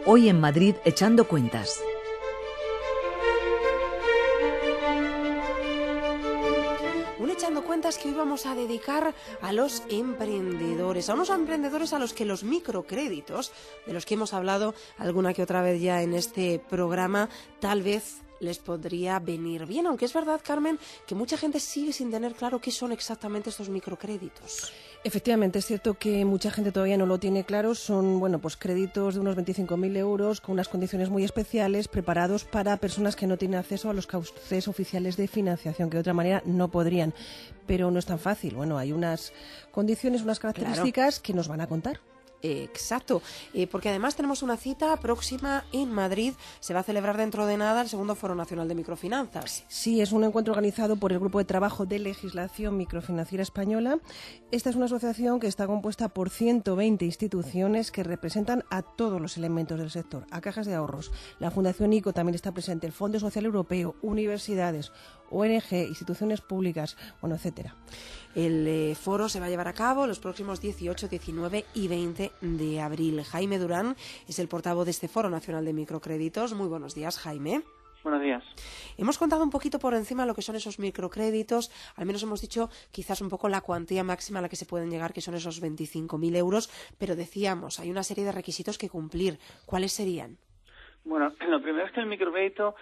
Hoy en Madrid echando cuentas. Echando cuentas que hoy vamos a dedicar a los emprendedores, a unos emprendedores a los que los microcréditos, de los que hemos hablado alguna que otra vez ya en este programa, tal vez les podría venir bien, aunque es verdad, Carmen, que mucha gente sigue sin tener claro qué son exactamente estos microcréditos. Efectivamente, es cierto que mucha gente todavía no lo tiene claro. Son, pues créditos de unos 25.000 euros con unas condiciones muy especiales, preparados para personas que no tienen acceso a los cauces oficiales de financiación, que de otra manera no podrían. Pero no es tan fácil. Bueno, hay unas condiciones, unas características que nos van a contar. Exacto, porque además tenemos una cita próxima en Madrid. Se va a celebrar dentro de nada el segundo Foro Nacional de Microfinanzas. Sí, es un encuentro organizado por el Grupo de Trabajo de Legislación Microfinanciera Española. Esta es una asociación que está compuesta por 120 instituciones que representan a todos los elementos del sector, a cajas de ahorros. La Fundación ICO también está presente, el Fondo Social Europeo, universidades, ONG, instituciones públicas, etcétera. El foro se va a llevar a cabo los próximos 18, 19 y 20 de abril. Jaime Durán es el portavoz de este Foro Nacional de Microcréditos. Muy buenos días, Jaime. Buenos días. Hemos contado un poquito por encima lo que son esos microcréditos. Al menos hemos dicho quizás un poco la cuantía máxima a la que se pueden llegar, que son esos 25.000 euros. Pero decíamos, hay una serie de requisitos que cumplir. ¿Cuáles serían? Bueno, lo primero es que el microcrédito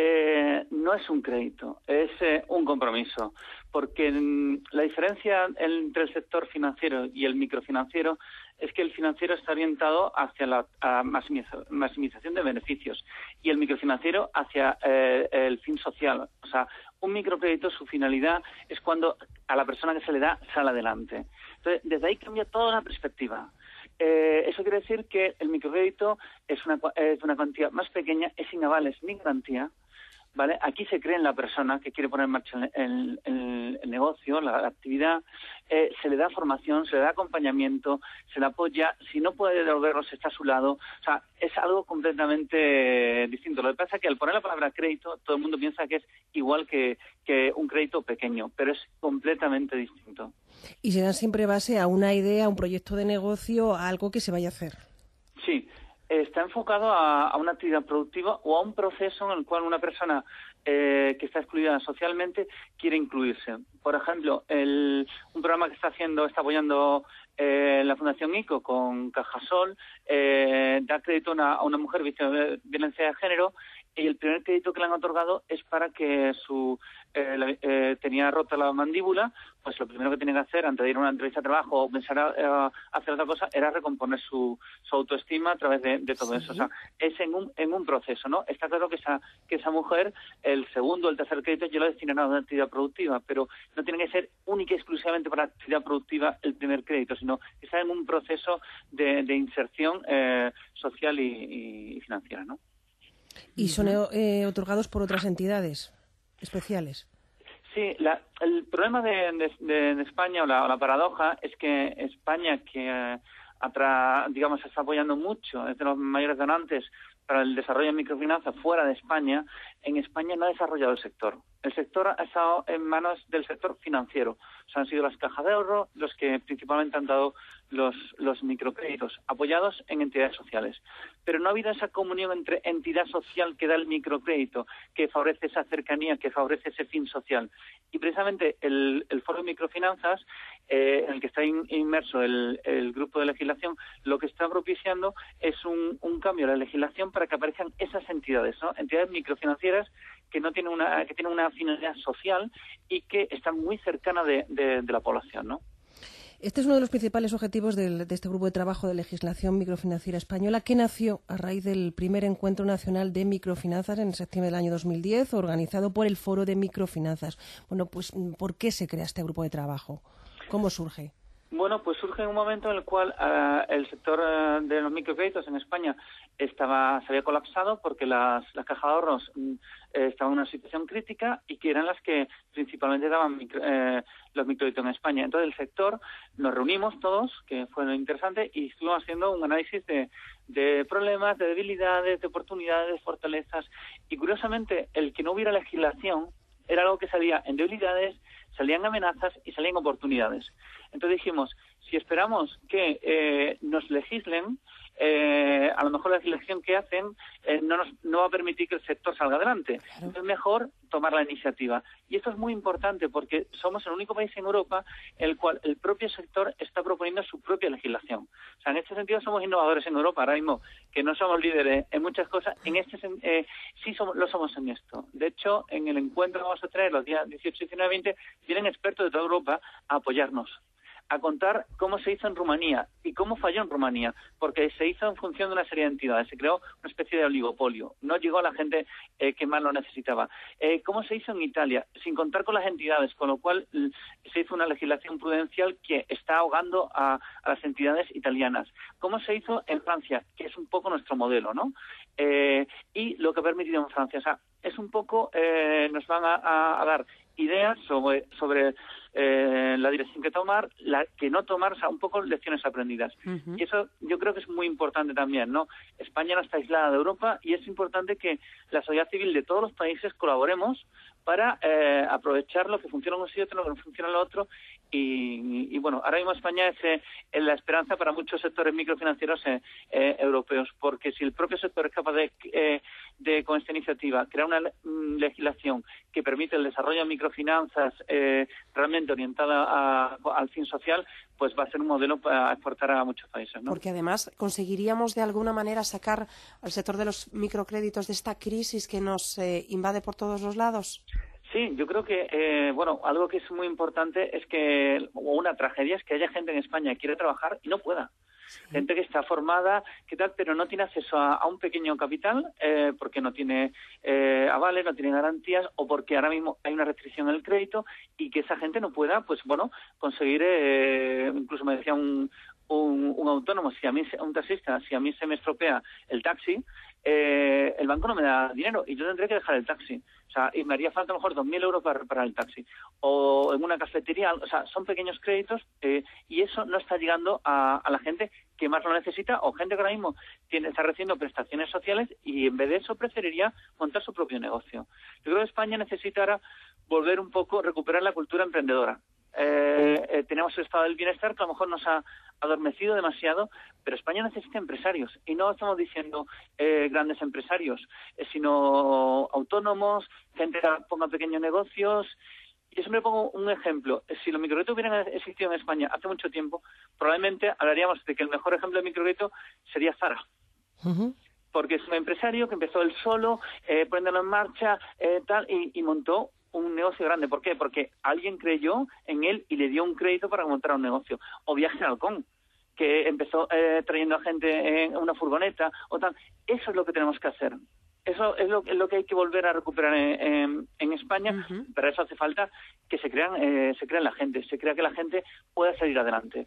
no es un crédito, es un compromiso, porque la diferencia entre el sector financiero y el microfinanciero es que el financiero está orientado hacia la maximización de beneficios y el microfinanciero hacia el fin social. O sea, un microcrédito, su finalidad es cuando a la persona que se le da sale adelante. Entonces, desde ahí cambia toda la perspectiva. Eso quiere decir que el microcrédito es una cuantía más pequeña, es sin avales ni garantía, ¿vale? Aquí se cree en la persona que quiere poner en marcha el negocio, la actividad, se le da formación, se le da acompañamiento, se le apoya, si no puede devolverlo se está a su lado, o sea, es algo completamente distinto. Lo que pasa es que al poner la palabra crédito, todo el mundo piensa que es igual que un crédito pequeño, pero es completamente distinto. Y se dan siempre base a una idea, a un proyecto de negocio, a algo que se vaya a hacer. Sí, está enfocado a una actividad productiva o a un proceso en el cual una persona que está excluida socialmente quiere incluirse. Por ejemplo, un programa que está apoyando la Fundación ICO con Cajasol, da crédito a una mujer víctima de violencia de género, y el primer crédito que le han otorgado es para que tenía rota la mandíbula. Pues lo primero que tiene que hacer antes de ir a una entrevista de trabajo o pensar hacer otra cosa era recomponer su autoestima a través de todo eso. O sea, es en un proceso, ¿no? Está claro que esa mujer, el segundo o el tercer crédito ya lo destinará a una actividad productiva, pero no tiene que ser única y exclusivamente para actividad productiva el primer crédito, sino que está en un proceso de inserción social y financiera, ¿no? ¿Y son otorgados por otras entidades especiales? Sí, el problema de España, o la paradoja, es que España, que digamos está apoyando mucho, es de los mayores donantes para el desarrollo de microfinanzas fuera de España, en España no ha desarrollado el sector. El sector ha estado en manos del sector financiero. O sea, han sido las cajas de ahorro los que principalmente han dado los microcréditos, apoyados en entidades sociales. Pero no ha habido esa comunión entre entidad social que da el microcrédito, que favorece esa cercanía, que favorece ese fin social. Y precisamente el Foro de Microfinanzas, en el que está inmerso el grupo de legislación, lo que está propiciando es un cambio de la legislación para que aparezcan esas entidades, ¿no? Entidades microfinancieras que tienen una finalidad social y que están muy cercanas de la población, ¿no? Este es uno de los principales objetivos de este grupo de trabajo de legislación microfinanciera española, que nació a raíz del primer encuentro nacional de microfinanzas en septiembre del año 2010, organizado por el Foro de Microfinanzas. Bueno, pues, ¿por qué se crea este grupo de trabajo? ¿Cómo surge? Bueno, pues surge en un momento en el cual el sector de los microcréditos en España se había colapsado porque las cajas de ahorros estaban en una situación crítica y que eran las que principalmente daban los microcréditos en España. Entonces el sector, nos reunimos todos, que fue lo interesante, y estuvimos haciendo un análisis de problemas, de debilidades, de oportunidades, de fortalezas, y curiosamente el que no hubiera legislación era algo que salía en debilidades, salían amenazas y salían oportunidades. Entonces dijimos, si esperamos que nos legislen, a lo mejor la legislación que hacen no va a permitir que el sector salga adelante. Claro. Es mejor tomar la iniciativa. Y esto es muy importante porque somos el único país en Europa en el cual el propio sector está proponiendo su propia legislación. O sea, en este sentido somos innovadores en Europa ahora mismo, que no somos líderes en muchas cosas. En este sí lo somos en esto. De hecho, en el encuentro que vamos a traer los días 18, 19, 20, vienen expertos de toda Europa a apoyarnos, a contar cómo se hizo en Rumanía y cómo falló en Rumanía, porque se hizo en función de una serie de entidades, se creó una especie de oligopolio, no llegó a la gente que más lo necesitaba. Cómo se hizo en Italia, sin contar con las entidades, con lo cual se hizo una legislación prudencial que está ahogando a las entidades italianas. Cómo se hizo en Francia, que es un poco nuestro modelo, ¿no? Y lo que ha permitido en Francia. O sea, es un poco, nos van a dar ideas sobre la dirección que tomar, la que no tomar, o sea, un poco lecciones aprendidas. Uh-huh. Y eso yo creo que es muy importante también, ¿no? España no está aislada de Europa y es importante que la sociedad civil de todos los países colaboremos para aprovechar lo que funciona en un sitio, lo que funciona en el otro. Y bueno, ahora mismo España es la esperanza para muchos sectores microfinancieros europeos, porque si el propio sector es capaz de con esta iniciativa, crear una legislación que permite el desarrollo de microfinanzas realmente orientada al fin social, pues va a ser un modelo para exportar a muchos países, ¿no? Porque además conseguiríamos de alguna manera sacar al sector de los microcréditos de esta crisis que nos invade por todos los lados. Sí, yo creo que, algo que es muy importante es que, o una tragedia, es que haya gente en España que quiere trabajar y no pueda. Sí. Gente que está formada, ¿qué tal? Pero no tiene acceso a un pequeño capital porque no tiene avales, no tiene garantías o porque ahora mismo hay una restricción en el crédito y que esa gente no pueda, pues bueno, conseguir, incluso me decía un autónomo, un taxista, si a mí se me estropea el taxi, el banco no me da dinero y yo tendré que dejar el taxi. O sea, y me haría falta a lo mejor 2.000 euros para reparar el taxi. O en una cafetería, o sea, son pequeños créditos y eso no está llegando a la gente que más lo necesita o gente que ahora mismo está recibiendo prestaciones sociales y en vez de eso preferiría montar su propio negocio. Yo creo que España necesita ahora volver un poco, recuperar la cultura emprendedora. Tenemos el estado del bienestar que a lo mejor nos ha adormecido demasiado, pero España necesita empresarios y no estamos diciendo grandes empresarios, sino autónomos, gente que ponga pequeños negocios. Yo siempre pongo un ejemplo. Si los microcréditos hubieran existido en España hace mucho tiempo, probablemente hablaríamos de que el mejor ejemplo de microcrédito sería Zara. Uh-huh. Porque es un empresario que empezó él solo, poniéndolo en marcha, y montó un negocio grande. ¿Por qué? Porque alguien creyó en él y le dio un crédito para montar un negocio. O Viajes al Halcón, que empezó trayendo a gente en una furgoneta o tal. Eso es lo que tenemos que hacer. Eso es lo que hay que volver a recuperar en España. Uh-huh. Pero eso hace falta que se crea que la gente pueda salir adelante.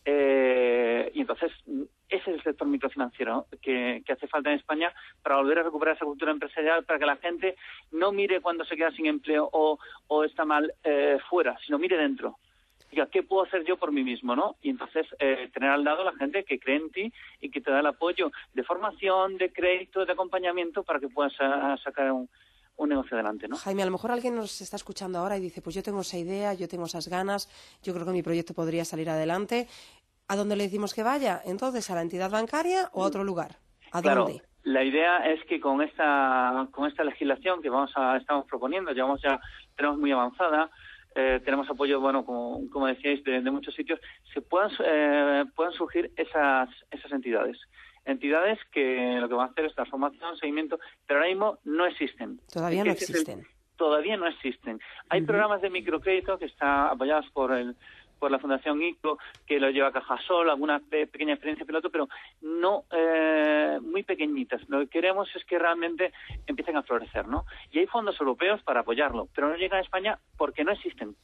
Y entonces ese es el sector microfinanciero que hace falta en España para volver a recuperar esa cultura empresarial, para que la gente no mire cuando se queda sin empleo o está mal fuera, sino mire dentro. Diga, ¿qué puedo hacer yo por mí mismo, no? Y entonces tener al lado a la gente que cree en ti y que te da el apoyo de formación, de crédito, de acompañamiento para que puedas sacar un negocio adelante, ¿no? Jaime, a lo mejor alguien nos está escuchando ahora y dice, pues yo tengo esa idea, yo tengo esas ganas, yo creo que mi proyecto podría salir adelante. ¿A dónde le decimos que vaya? Entonces, ¿a la entidad bancaria o a otro lugar? ¿A dónde? Claro, la idea es que con esta legislación que estamos proponiendo, tenemos muy avanzada, tenemos apoyo, como decíais, de muchos sitios, se puedan surgir esas entidades. Entidades que lo que van a hacer es transformación, seguimiento, pero ahora mismo no existen. Todavía no existen. Todavía no existen. Hay programas de microcrédito que están apoyados por la Fundación ICO, que lo lleva Cajasol, alguna pequeña experiencia piloto, pero no muy pequeñitas. Lo que queremos es que realmente empiecen a florecer, ¿no? Y hay fondos europeos para apoyarlo, pero no llegan a España porque no existen.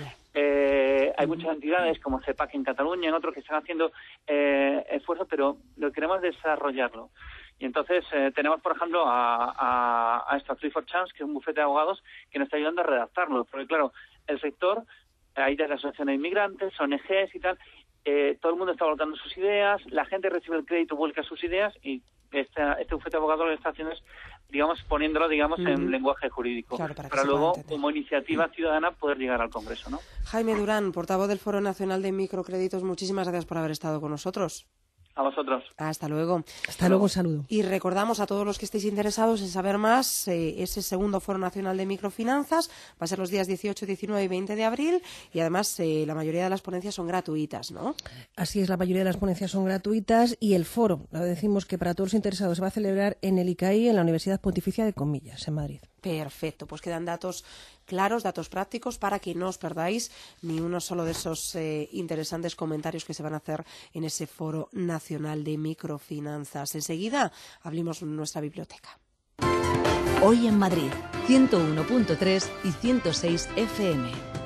Hay muchas entidades como CEPAC en Cataluña, en otros que están haciendo esfuerzos, pero lo que queremos es desarrollarlo. Y entonces tenemos, por ejemplo, a Free for Chance, que es un bufete de abogados que nos está ayudando a redactarlo, porque claro, el sector, hay de las asociaciones de inmigrantes, ONGs y tal, todo el mundo está volcando sus ideas, la gente recibe el crédito, vuelca sus ideas y este bufete de abogados lo que está haciendo es, poniéndolo, en lenguaje jurídico, claro, para luego, como iniciativa ciudadana, poder llegar al Congreso, ¿no? Jaime Durán, portavoz del Foro Nacional de Microcréditos, muchísimas gracias por haber estado con nosotros. A vosotros. Hasta luego. Hasta luego, un saludo. Y recordamos a todos los que estéis interesados en saber más, ese segundo Foro Nacional de Microfinanzas va a ser los días 18, 19 y 20 de abril y además la mayoría de las ponencias son gratuitas, ¿no? Así es, la mayoría de las ponencias son gratuitas y el foro, lo decimos que para todos los interesados se va a celebrar en el ICAI, en la Universidad Pontificia de Comillas, en Madrid. Perfecto, pues quedan datos claros, datos prácticos para que no os perdáis ni uno solo de esos interesantes comentarios que se van a hacer en ese Foro Nacional de Microfinanzas. Enseguida abrimos nuestra biblioteca. Hoy en Madrid, 101.3 y 106 FM.